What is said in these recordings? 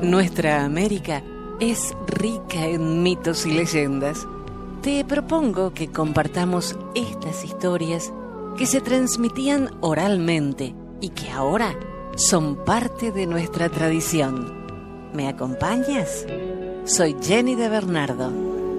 Nuestra América es rica en mitos y leyendas. Te propongo que compartamos estas historias que se transmitían oralmente y que ahora son parte de nuestra tradición. ¿Me acompañas? Soy Jenny de Bernardo.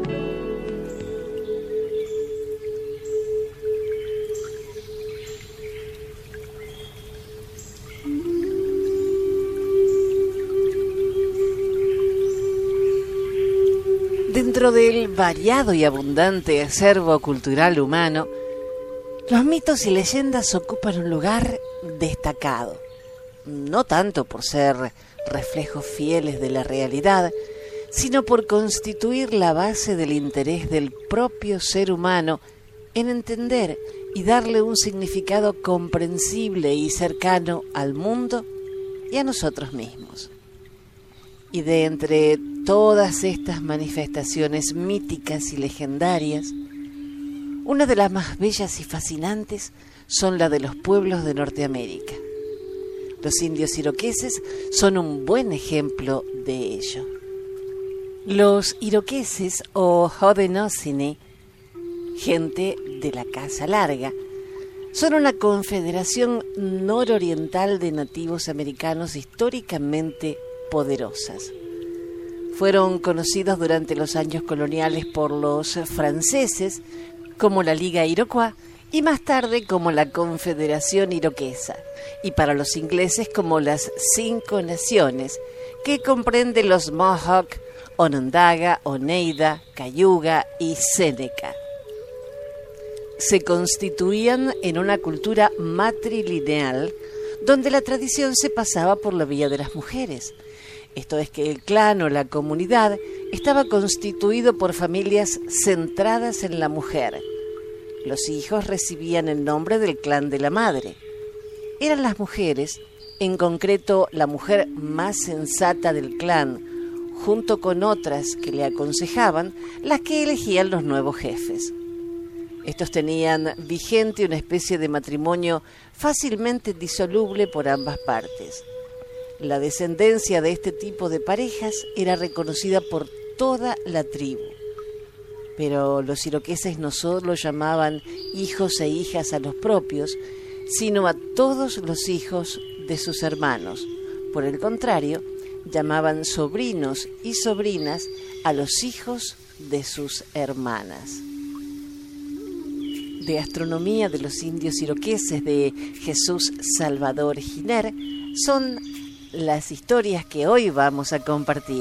Dentro del variado y abundante acervo cultural humano, los mitos y leyendas ocupan un lugar destacado, no tanto por ser reflejos fieles de la realidad, sino por constituir la base del interés del propio ser humano en entender y darle un significado comprensible y cercano al mundo y a nosotros mismos. Y de entre todas estas manifestaciones míticas y legendarias, una de las más bellas y fascinantes son las de los pueblos de Norteamérica. Los indios iroqueses son un buen ejemplo de ello. Los iroqueses o Haudenosaunee, gente de la Casa Larga, son una confederación nororiental de nativos americanos históricamente poderosas. Fueron conocidos durante los años coloniales por los franceses como la Liga Iroquois y más tarde como la Confederación Iroquesa, y para los ingleses como las 5 Naciones, que comprenden los Mohawk, Onondaga, Oneida, Cayuga y Seneca. Se constituían en una cultura matrilineal donde la tradición se pasaba por la vía de las mujeres. Esto es que el clan o la comunidad estaba constituido por familias centradas en la mujer. Los hijos recibían el nombre del clan de la madre. Eran las mujeres, en concreto la mujer más sensata del clan, junto con otras que le aconsejaban, las que elegían los nuevos jefes. Estos tenían vigente una especie de matrimonio fácilmente disoluble por ambas partes. La descendencia de este tipo de parejas era reconocida por toda la tribu. Pero los iroqueses no solo llamaban hijos e hijas a los propios, sino a todos los hijos de sus hermanos. Por el contrario, llamaban sobrinos y sobrinas a los hijos de sus hermanas. De Astronomía de los indios iroqueses de Jesús Salvador Giner son las historias que hoy vamos a compartir.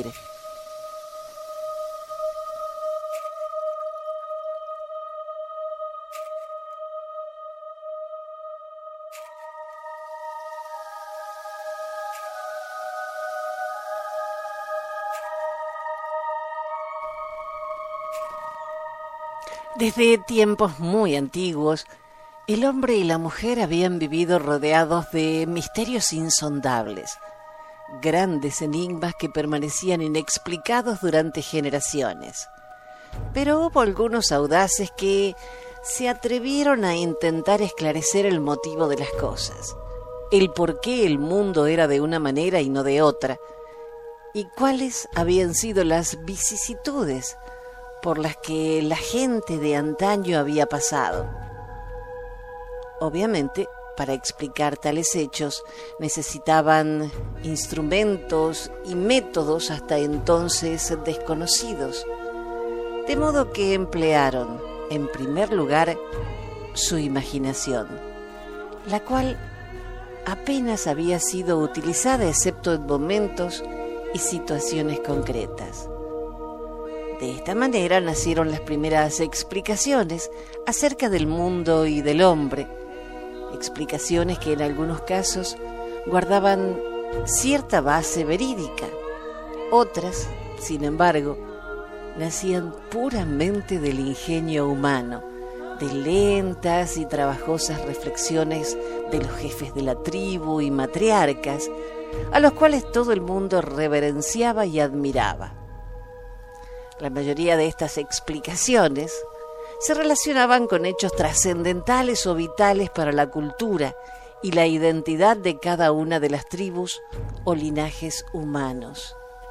Desde tiempos muy antiguos, el hombre y la mujer habían vivido rodeados de misterios insondables, grandes enigmas que permanecían inexplicados durante generaciones. Pero hubo algunos audaces que se atrevieron a intentar esclarecer el motivo de las cosas, el por qué el mundo era de una manera y no de otra, y cuáles habían sido las vicisitudes por las que la gente de antaño había pasado. Obviamente, para explicar tales hechos necesitaban instrumentos y métodos hasta entonces desconocidos, de modo que emplearon, en primer lugar, su imaginación, la cual apenas había sido utilizada excepto en momentos y situaciones concretas. De esta manera nacieron las primeras explicaciones acerca del mundo y del hombre, explicaciones que en algunos casos guardaban cierta base verídica. Otras, sin embargo, nacían puramente del ingenio humano, de lentas y trabajosas reflexiones de los jefes de la tribu y matriarcas, a los cuales todo el mundo reverenciaba y admiraba. La mayoría de estas explicaciones se relacionaban con hechos trascendentales o vitales para la cultura y la identidad de cada una de las tribus o linajes humanos.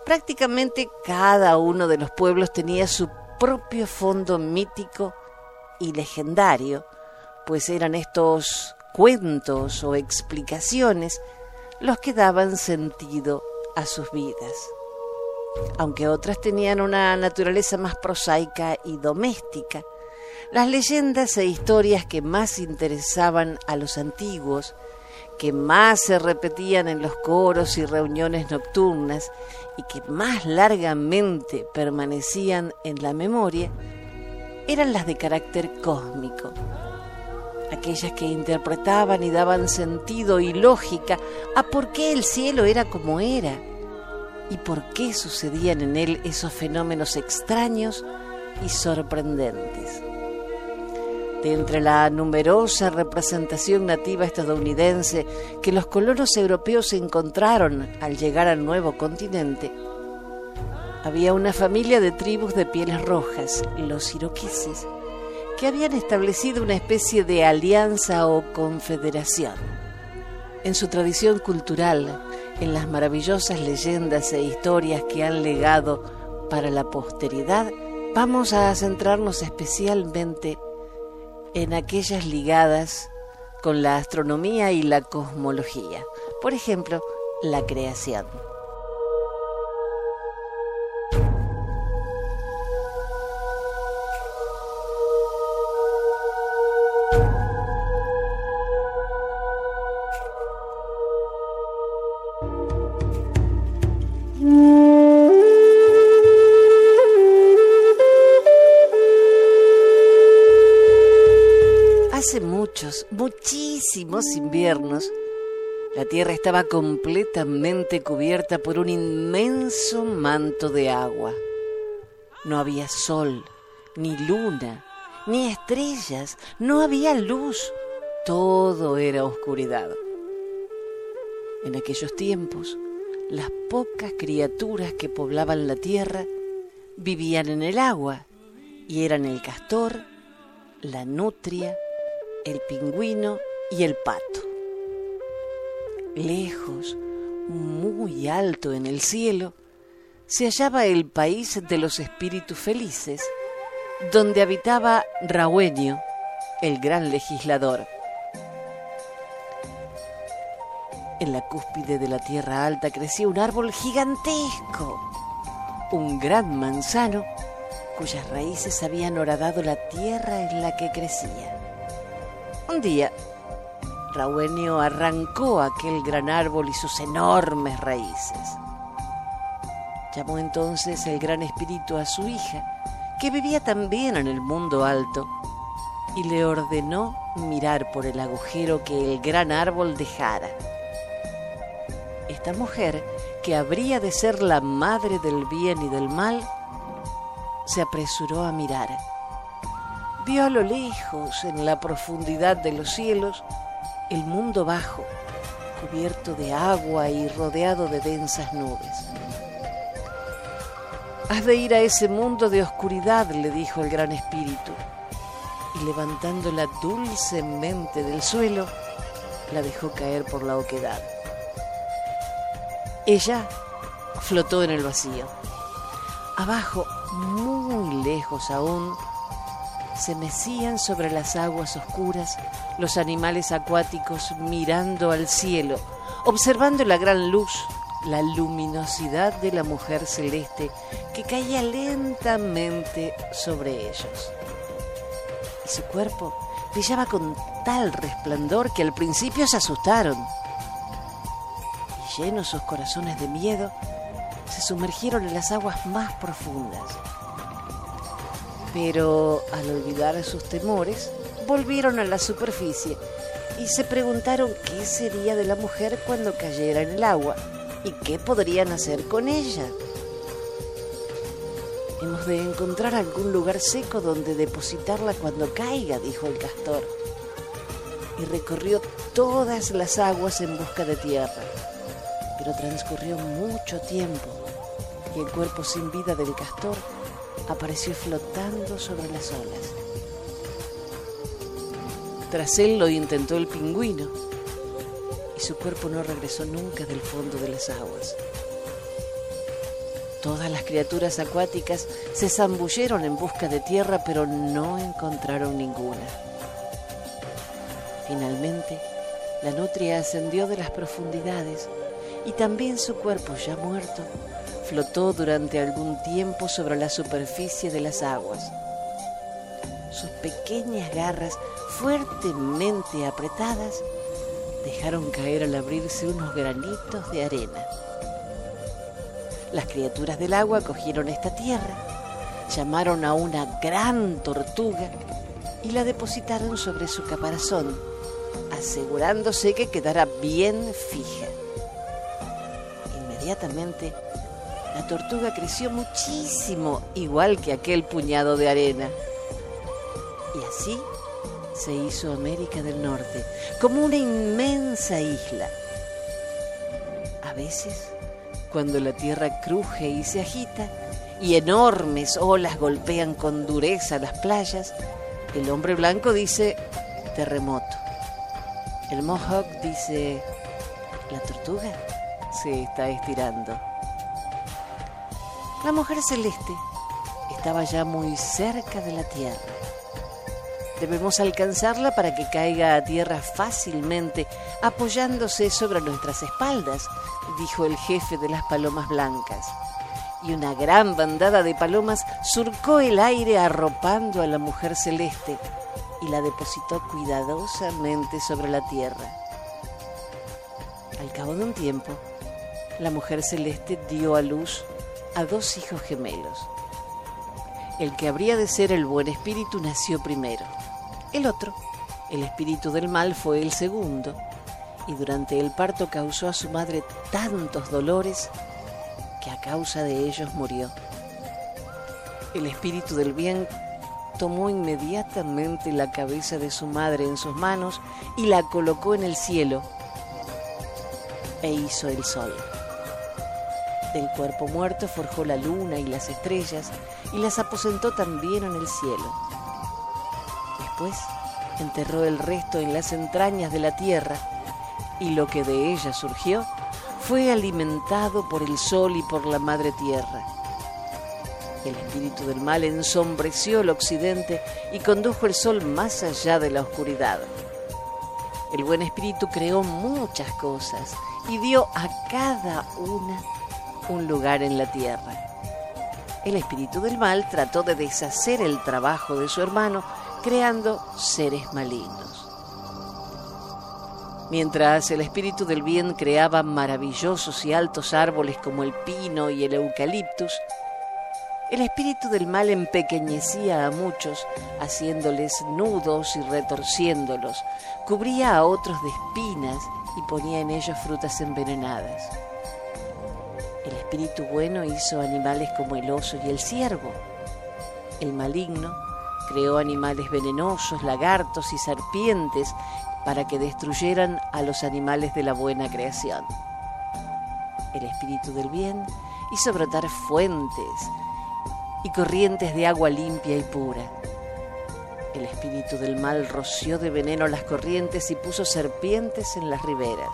Prácticamente cada uno de los pueblos tenía su propio fondo mítico y legendario, pues eran estos cuentos o explicaciones los que daban sentido a sus vidas. Aunque otras tenían una naturaleza más prosaica y doméstica, las leyendas e historias que más interesaban a los antiguos, que más se repetían en los coros y reuniones nocturnas y que más largamente permanecían en la memoria, eran las de carácter cósmico, aquellas que interpretaban y daban sentido y lógica a por qué el cielo era como era y por qué sucedían en él esos fenómenos extraños y sorprendentes. De entre la numerosa representación nativa estadounidense que los colonos europeos encontraron al llegar al nuevo continente, había una familia de tribus de pieles rojas, los iroqueses, que habían establecido una especie de alianza o confederación. En su tradición cultural, en las maravillosas leyendas e historias que han legado para la posteridad, vamos a centrarnos especialmente en aquellas ligadas con la astronomía y la cosmología. Por ejemplo, la creación. Hace muchísimos inviernos, la tierra estaba completamente cubierta por un inmenso manto de agua. No había sol, ni luna, ni estrellas, no había luz, todo era oscuridad. En aquellos tiempos, las pocas criaturas que poblaban la tierra vivían en el agua y eran el castor, la nutria, el pingüino y el pato. Lejos, muy alto en el cielo, se hallaba el país de los espíritus felices, donde habitaba Rauenio, el gran legislador. En la cúspide de la tierra alta crecía un árbol gigantesco, un gran manzano cuyas raíces habían horadado la tierra en la que crecía. Un día, Rauenio arrancó aquel gran árbol y sus enormes raíces. Llamó entonces el gran espíritu a su hija, que vivía también en el mundo alto, y le ordenó mirar por el agujero que el gran árbol dejara. Esta mujer, que habría de ser la madre del bien y del mal, se apresuró a mirar. Vio a lo lejos, en la profundidad de los cielos, el mundo bajo, cubierto de agua y rodeado de densas nubes. «Has de ir a ese mundo de oscuridad», le dijo el gran espíritu, y levantándola dulcemente del suelo, la dejó caer por la oquedad. Ella flotó en el vacío. Abajo, muy lejos aún, se mecían sobre las aguas oscuras los animales acuáticos mirando al cielo, observando la gran luz, la luminosidad de la mujer celeste que caía lentamente sobre ellos. Y su cuerpo brillaba con tal resplandor que al principio se asustaron. Y llenos sus corazones de miedo, se sumergieron en las aguas más profundas. Pero al olvidar sus temores, volvieron a la superficie y se preguntaron qué sería de la mujer cuando cayera en el agua y qué podrían hacer con ella. «Hemos de encontrar algún lugar seco donde depositarla cuando caiga», dijo el castor, y recorrió todas las aguas en busca de tierra. Pero transcurrió mucho tiempo y el cuerpo sin vida del castor apareció flotando sobre las olas. Tras él lo intentó el pingüino y su cuerpo no regresó nunca del fondo de las aguas. Todas las criaturas acuáticas se zambulleron en busca de tierra, pero no encontraron ninguna. Finalmente, la nutria ascendió de las profundidades y también su cuerpo ya muerto flotó durante algún tiempo sobre la superficie de las aguas. Sus pequeñas garras, fuertemente apretadas, dejaron caer al abrirse unos granitos de arena. Las criaturas del agua cogieron esta tierra, llamaron a una gran tortuga y la depositaron sobre su caparazón, asegurándose que quedara bien fija. Inmediatamente, la tortuga creció muchísimo, igual que aquel puñado de arena. Y así se hizo América del Norte, como una inmensa isla. A veces, cuando la tierra cruje y se agita, y enormes olas golpean con dureza las playas, el hombre blanco dice terremoto. El Mohawk dice, ¿la tortuga se está estirando? La mujer celeste estaba ya muy cerca de la tierra. Debemos alcanzarla para que caiga a tierra fácilmente, apoyándose sobre nuestras espaldas, dijo el jefe de las palomas blancas. Y una gran bandada de palomas surcó el aire arropando a la mujer celeste y la depositó cuidadosamente sobre la tierra. Al cabo de un tiempo, la mujer celeste dio a luz a 2 hijos gemelos. El que habría de ser el buen espíritu nació primero. El otro, el espíritu del mal, fue el segundo, y durante el parto causó a su madre tantos dolores que a causa de ellos murió. El espíritu del bien tomó inmediatamente la cabeza de su madre en sus manos y la colocó en el cielo e hizo el sol. Del cuerpo muerto forjó la luna y las estrellas y las aposentó también en el cielo. Después enterró el resto en las entrañas de la tierra y lo que de ella surgió fue alimentado por el sol y por la madre tierra. El espíritu del mal ensombreció el occidente y condujo el sol más allá de la oscuridad. El buen espíritu creó muchas cosas y dio a cada una un lugar en la tierra. El espíritu del mal trató de deshacer el trabajo de su hermano, creando seres malignos. Mientras el espíritu del bien creaba maravillosos y altos árboles como el pino y el eucaliptus, el espíritu del mal empequeñecía a muchos, haciéndoles nudos y retorciéndolos, cubría a otros de espinas y ponía en ellos frutas envenenadas. El espíritu bueno hizo animales como el oso y el ciervo. El maligno creó animales venenosos, lagartos y serpientes para que destruyeran a los animales de la buena creación. El espíritu del bien hizo brotar fuentes y corrientes de agua limpia y pura. El espíritu del mal roció de veneno las corrientes y puso serpientes en las riberas.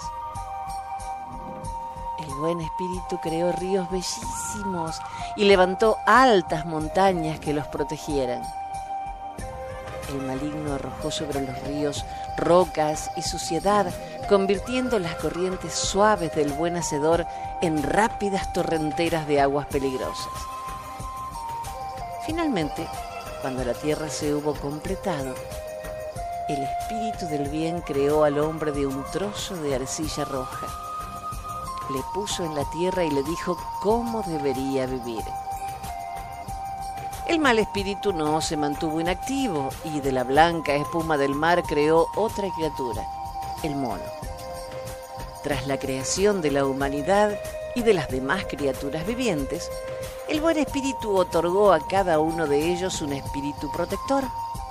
El buen espíritu creó ríos bellísimos y levantó altas montañas que los protegieran. El maligno arrojó sobre los ríos rocas y suciedad, convirtiendo las corrientes suaves del buen hacedor en rápidas torrenteras de aguas peligrosas. Finalmente, cuando la tierra se hubo completado, el espíritu del bien creó al hombre de un trozo de arcilla roja. Le puso en la tierra y le dijo cómo debería vivir. El mal espíritu no se mantuvo inactivo y de la blanca espuma del mar creó otra criatura, el mono. Tras la creación de la humanidad y de las demás criaturas vivientes, el buen espíritu otorgó a cada uno de ellos un espíritu protector.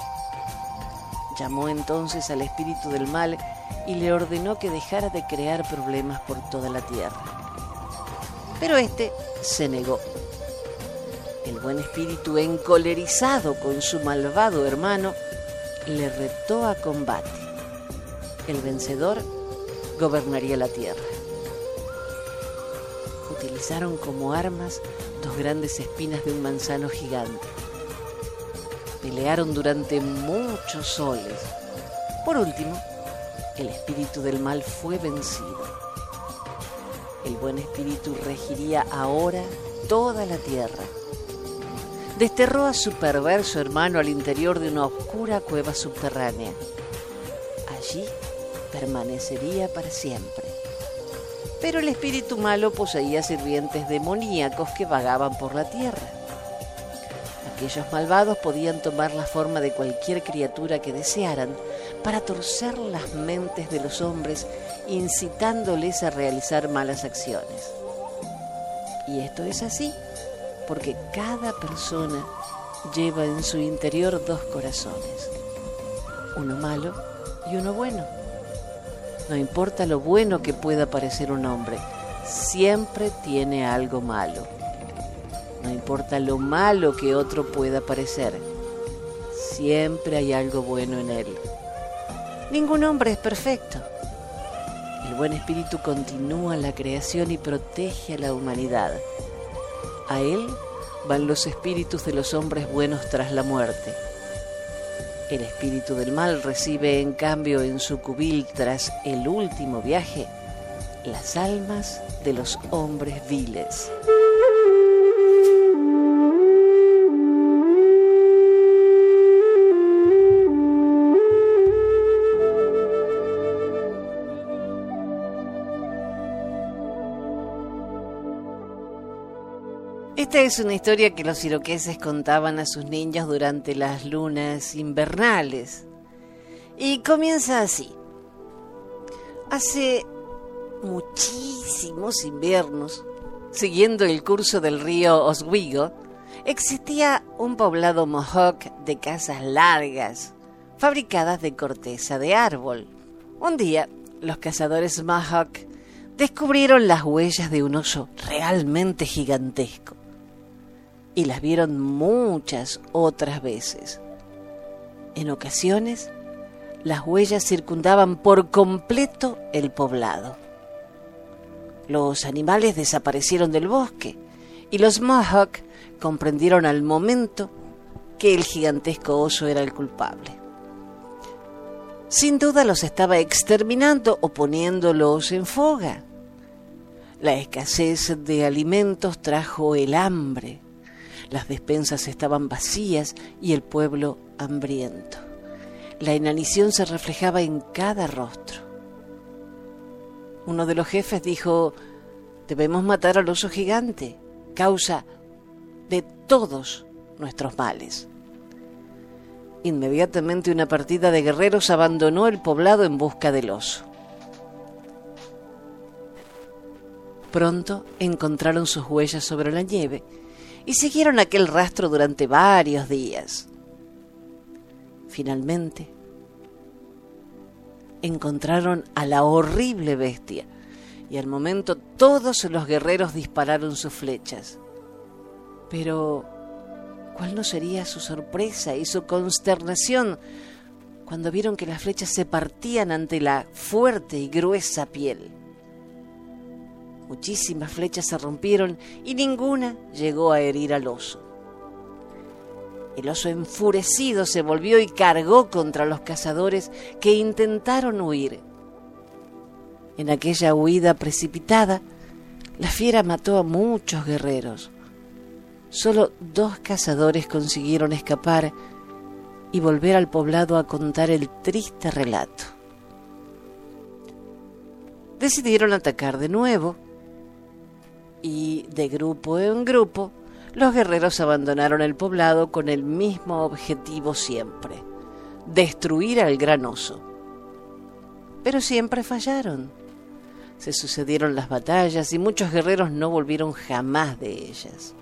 Llamó entonces al espíritu del mal y le ordenó que dejara de crear problemas por toda la tierra. Pero éste se negó. El buen espíritu, encolerizado con su malvado hermano, le retó a combate. El vencedor gobernaría la tierra. utilizaron como armas 2 grandes espinas de un manzano gigante. Pelearon durante muchos soles. Por último, el espíritu del mal fue vencido. El buen espíritu regiría ahora toda la tierra. Desterró a su perverso hermano al interior de una oscura cueva subterránea. Allí permanecería para siempre. Pero el espíritu malo poseía sirvientes demoníacos que vagaban por la tierra. Aquellos malvados podían tomar la forma de cualquier criatura que desearan para torcer las mentes de los hombres, incitándoles a realizar malas acciones. Y esto es así porque cada persona lleva en su interior 2 corazones, uno malo y uno bueno. No importa lo bueno que pueda parecer un hombre, siempre tiene algo malo. No importa lo malo que otro pueda parecer, siempre hay algo bueno en él. Ningún hombre es perfecto. El buen espíritu continúa la creación y protege a la humanidad. A él van los espíritus de los hombres buenos tras la muerte. El espíritu del mal recibe en cambio en su cubil tras el último viaje las almas de los hombres viles. Esta es una historia que los iroqueses contaban a sus niños durante las lunas invernales. Y comienza así. Hace muchísimos inviernos, siguiendo el curso del río Oswego, existía un poblado Mohawk de casas largas, fabricadas de corteza de árbol. Un día, los cazadores Mohawk descubrieron las huellas de un oso realmente gigantesco. Y las vieron muchas otras veces. En ocasiones, las huellas circundaban por completo el poblado. Los animales desaparecieron del bosque y los Mohawk comprendieron al momento que el gigantesco oso era el culpable. Sin duda los estaba exterminando o poniéndolos en fuga. La escasez de alimentos trajo el hambre. Las despensas estaban vacías y el pueblo hambriento. La inanición se reflejaba en cada rostro. Uno de los jefes dijo: debemos matar al oso gigante, causa de todos nuestros males. Inmediatamente una partida de guerreros abandonó el poblado en busca del oso. Pronto encontraron sus huellas sobre la nieve y siguieron aquel rastro durante varios días. Finalmente, encontraron a la horrible bestia y al momento todos los guerreros dispararon sus flechas. Pero, ¿cuál no sería su sorpresa y su consternación cuando vieron que las flechas se partían ante la fuerte y gruesa piel? Muchísimas flechas se rompieron y ninguna llegó a herir al oso. El oso enfurecido se volvió y cargó contra los cazadores que intentaron huir. En aquella huida precipitada, la fiera mató a muchos guerreros. Solo 2 cazadores consiguieron escapar y volver al poblado a contar el triste relato. Decidieron atacar de nuevo y, de grupo en grupo, los guerreros abandonaron el poblado con el mismo objetivo siempre: destruir al gran oso. Pero siempre fallaron. Se sucedieron las batallas y muchos guerreros no volvieron jamás de ellas.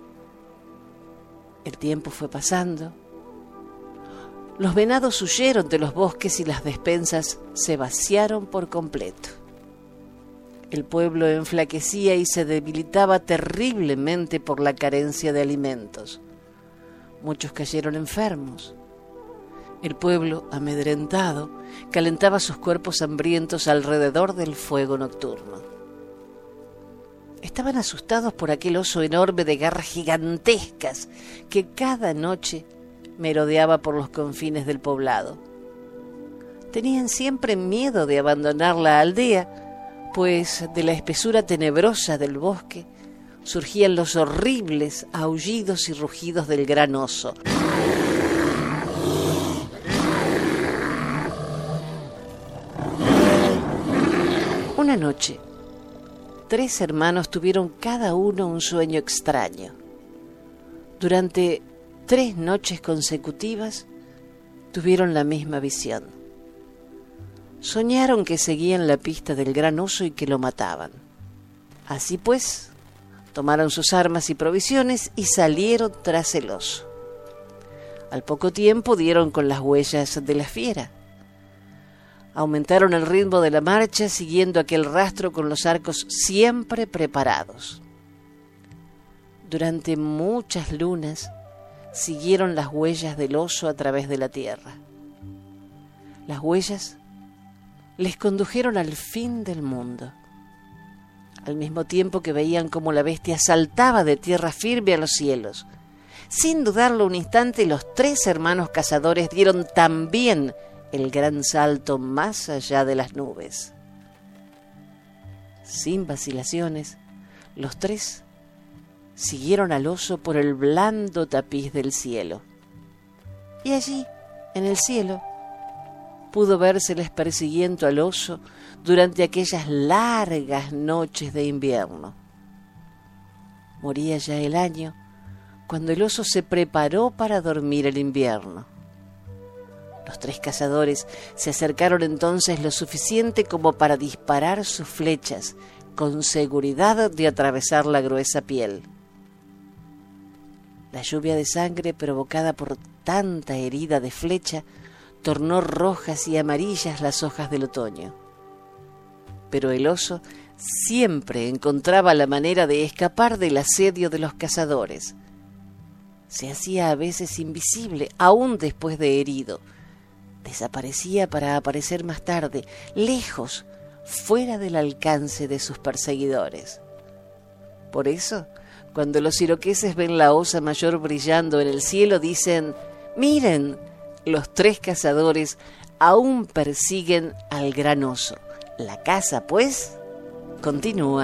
El tiempo fue pasando. Los venados huyeron de los bosques y las despensas se vaciaron por completo. El pueblo enflaquecía y se debilitaba terriblemente por la carencia de alimentos. Muchos cayeron enfermos. El pueblo, amedrentado, calentaba sus cuerpos hambrientos alrededor del fuego nocturno. estaban asustados por aquel oso enorme de garras gigantescas que cada noche merodeaba por los confines del poblado. Tenían siempre miedo de abandonar la aldea, pues de la espesura tenebrosa del bosque surgían los horribles aullidos y rugidos del gran oso. Una noche, 3 hermanos tuvieron cada uno un sueño extraño. Durante 3 noches consecutivas tuvieron la misma visión. Soñaron que seguían la pista del gran oso y que lo mataban. Así pues, tomaron sus armas y provisiones y salieron tras el oso. Al poco tiempo dieron con las huellas de la fiera. Aumentaron el ritmo de la marcha siguiendo aquel rastro con los arcos siempre preparados. Durante muchas lunas siguieron las huellas del oso a través de la tierra. Las huellas les condujeron al fin del mundo. Al mismo tiempo que veían cómo la bestia saltaba de tierra firme a los cielos. Sin dudarlo un instante, los 3 hermanos cazadores dieron también el gran salto más allá de las nubes. Sin vacilaciones, los 3 siguieron al oso por el blando tapiz del cielo. Y allí, en el cielo, pudo vérseles persiguiendo al oso durante aquellas largas noches de invierno. Moría ya el año cuando el oso se preparó para dormir el invierno. Los 3 cazadores se acercaron entonces lo suficiente como para disparar sus flechas, con seguridad de atravesar la gruesa piel. La lluvia de sangre provocada por tanta herida de flecha tornó rojas y amarillas las hojas del otoño. Pero el oso siempre encontraba la manera de escapar del asedio de los cazadores. Se hacía a veces invisible, aún después de herido. Desaparecía para aparecer más tarde, lejos, fuera del alcance de sus perseguidores. Por eso, cuando los iroqueses ven la osa mayor brillando en el cielo, dicen: «Miren, los 3 cazadores aún persiguen al gran oso. La caza, pues, continúa».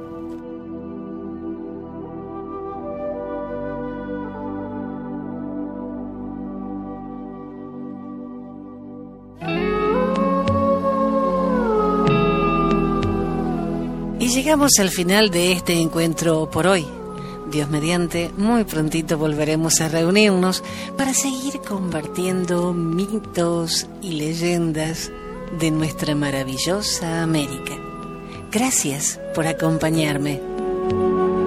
Y llegamos al final de este encuentro por hoy. Dios mediante, muy prontito volveremos a reunirnos para seguir compartiendo mitos y leyendas de nuestra maravillosa América. Gracias por acompañarme.